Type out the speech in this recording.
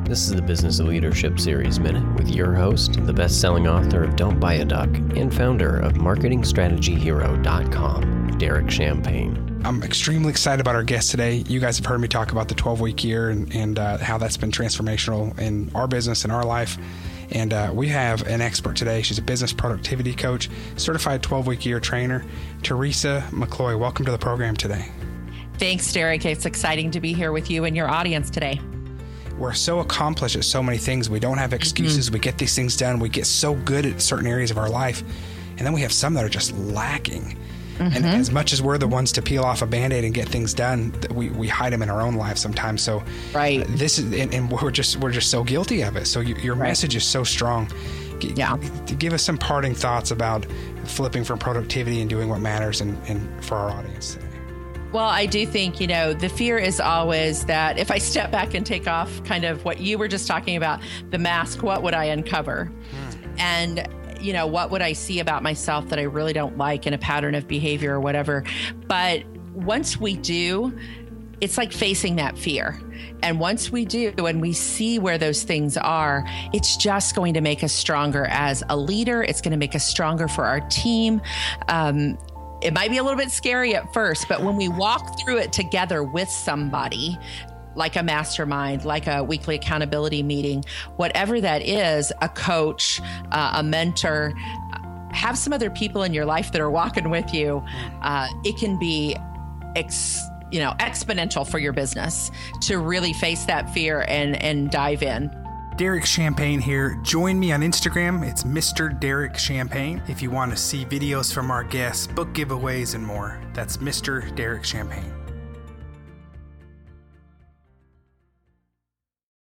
This is the Business of Leadership Series Minute with your host, the best-selling author of Don't Buy a Duck and founder of MarketingStrategyHero.com, Derek Champagne. I'm extremely excited about our guest today. You guys have heard me talk about the 12-week year and how that's been transformational in our business and our life. And we have an expert today. She's a business productivity coach, certified 12-week year trainer, Teresa McCloy. Welcome to the program today. Thanks, Derek. It's exciting to be here with you and your audience today. We're so accomplished at so many things. We don't have excuses. We get these things done. We get so good at certain areas of our life. And then we have some that are just lacking. And as much as we're the ones to peel off a Band-Aid and get things done, we hide them in our own lives sometimes. So this is, and we're just so guilty of it. So your message is so strong. Give us some parting thoughts about flipping from productivity and doing what matters and for our audience today. Well, I do think, the fear is always that if I step back and take off kind of what you were just talking about, the mask, what would I uncover? And, what would I see about myself that I really don't like in a pattern of behavior or whatever? But once we do, it's like facing that fear. And once we do, and we see where those things are, it's just going to make us stronger as a leader. It's going to make us stronger for our team. It might be a little bit scary at first, but when we walk through it together with somebody, like a mastermind, like a weekly accountability meeting, whatever that is, a coach, a mentor, have some other people in your life that are walking with you. It can be exponential for your business to really face that fear and dive in. Derek Champagne here. Join me on Instagram. It's Mr. Derek Champagne. If you want to see videos from our guests, book giveaways, and more, that's Mr. Derek Champagne.